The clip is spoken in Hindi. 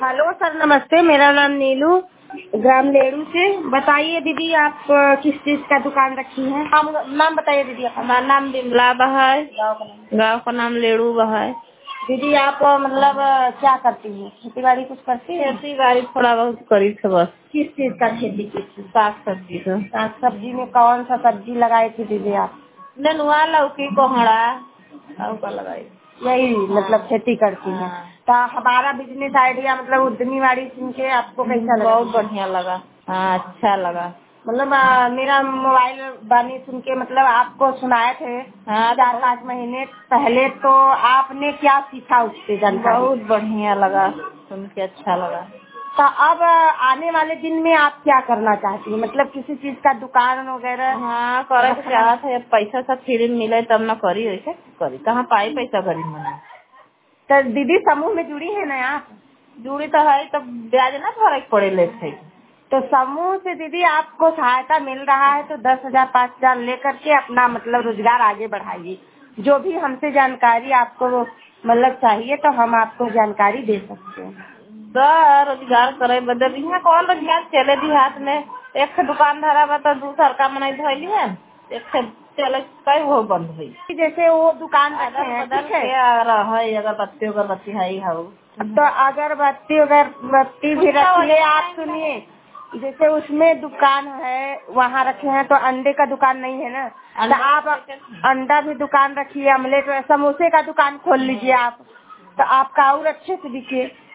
हेलो सर, नमस्ते। मेरा नाम नीलू, ग्राम लेड़ू से। बताइए दीदी, आप किस चीज का दुकान रखी है? नाम बताइए दीदी। हमारा नाम बिमला बहाय, गाँव का नाम लेड़ू बहाय। दीदी आप मतलब क्या करती हैं? खेती बाड़ी कुछ करती हैं? खेती बाड़ी थोड़ा बहुत करी थे बस। किस चीज का खेती की थी? साग सब्जी का। साग सब्जी में कौन सा सब्जी लगाई थी दीदी आप? नेनुआ, लौकी, कोहड़ा और का लगाई। यही हाँ, मतलब खेती करती हैं? हाँ। तो हमारा बिजनेस आइडिया मतलब उद्यमी वाड़ी सुन के आपको कैसा लगा? बहुत बढ़िया लगा। हाँ, अच्छा लगा। मतलब मेरा मोबाइल बानी सुन के मतलब आपको सुनाए थे हाँ, 4-5 महीने पहले। तो आपने क्या सीखा उससे जानकारी? बहुत बढ़िया लगा, सुन के अच्छा लगा। तो अब आने वाले दिन में आप क्या करना चाहती हैं? मतलब किसी चीज का दुकान वगैरह हाँ, करे तो रखना? चाहत है। पैसा सब फ्री में मिले तब न करी, ऐसे करी कहाँ पाई पैसा गरीब मन। तो दीदी समूह में जुड़ी है ना आप? जुड़ी तो है, तब ब्याज ना फर्क पड़े लेते। तो समूह से दीदी आपको सहायता मिल रहा है तो 10,000 5,000 लेकर के अपना मतलब रोजगार आगे बढ़ाइए। जो भी हमसे जानकारी आपको मतलब चाहिए तो हम आपको जानकारी दे सकते हैं। रोजगार करे बदल यहाँ कौन रोजगार चले देहात में। एक ठे दुकान धरा बा तो दूसर का मनाई धोली है। एक ठे चले कई वो बंद हुई। जैसे वो दुकान रखे अदल हैं, बदल ठीक है। के आ रहा है, अगरबत्ती है हाउ। तो अगरबत्ती भी रखिए। आप सुनिए, जैसे उसमें दुकान है वहाँ रखे हैं तो अंडे का दुकान नहीं है ना। तो आप अंडा भी दुकान रखिए, अमलेट समोसे का दुकान खोल लीजिए आप, तो आपका और अच्छे से बिके।